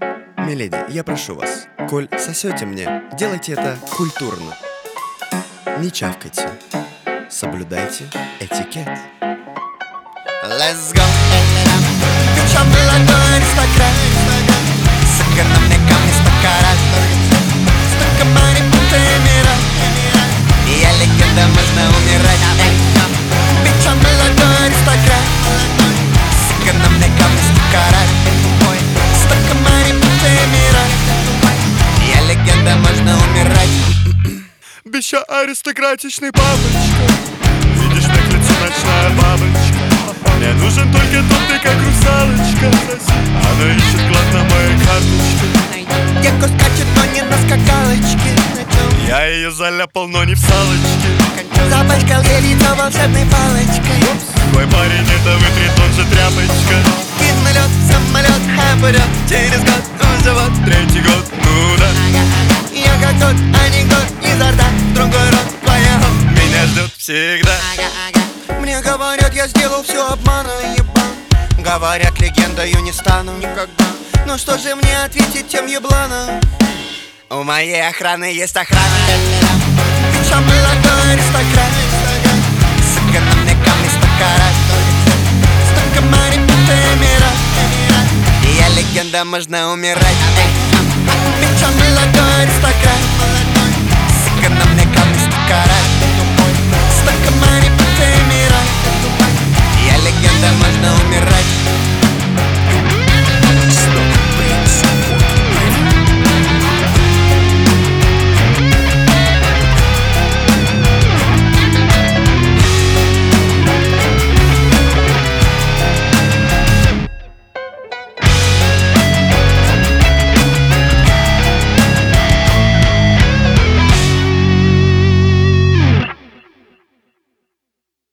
Миледи, я прошу вас, коль сосете мне, делайте это культурно. Не чавкайте, соблюдайте этикет. Let's go. Печем молодой аристократ, с экономиком и стакарат, с токомари пунктамира. Я легенда, можно умирать. Печем молодой аристократ, с экономиком и стакарат, с токомари пунктамира. Я легенда, можно умирать. Беща аристократичный папочка, видишь на крыльце ночная бабочка. Мне нужен только тот, ты как русалочка. Она ищет клад на моей карточке. Девка скачет, но не на скакалочке. Я ее заляпал, но не в салочке. Запачкал ей лицо волшебной палочкой. Твой парень это вытрет, он же тряпочка. Кину лед, самолет, вперед. Через год уже вот Третий год, ну да. я как тот анекдот изо рта в другой рот поехал. Меня ждет всегда. Мне говорят, я сделал все обманом, ебан. Говорят, легендою не стану никогда. Ну что же мне ответить тем ебланам? У моей охраны есть охрана. Причем молодой аристократ, с экономиком и стакарат, с токомари пунктамира. Я легенда, можно умирать. Причем молодой аристократ, с экономиком и стакарат, с токомари пунктамира. Я легенда, можно умирать.